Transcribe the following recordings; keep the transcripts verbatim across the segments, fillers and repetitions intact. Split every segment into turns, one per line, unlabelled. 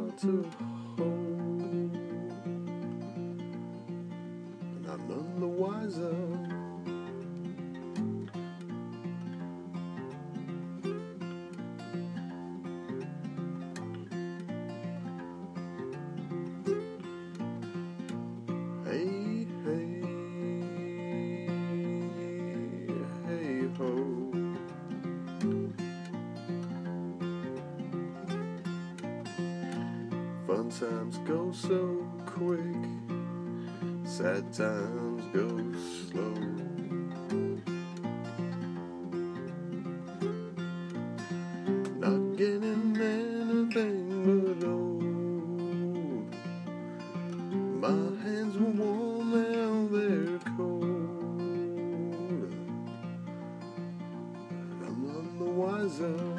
hard to hold, and I'm none the wiser. Hey, hey, hey ho. Fun times go so quick, sad times go slow. Not getting anything but old. My hands were warm, now they're cold. But I'm none the wiser.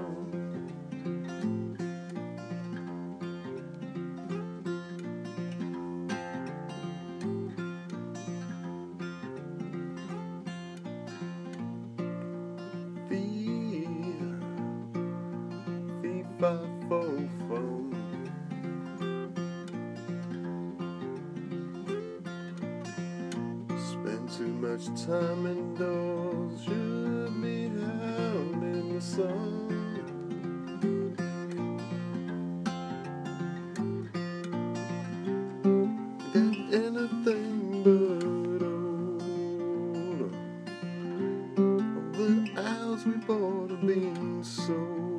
Fee-fi-fo-fum. Spend too much time indoors, should be out in the sun. Got anything but old. All the hours we bought are being sold.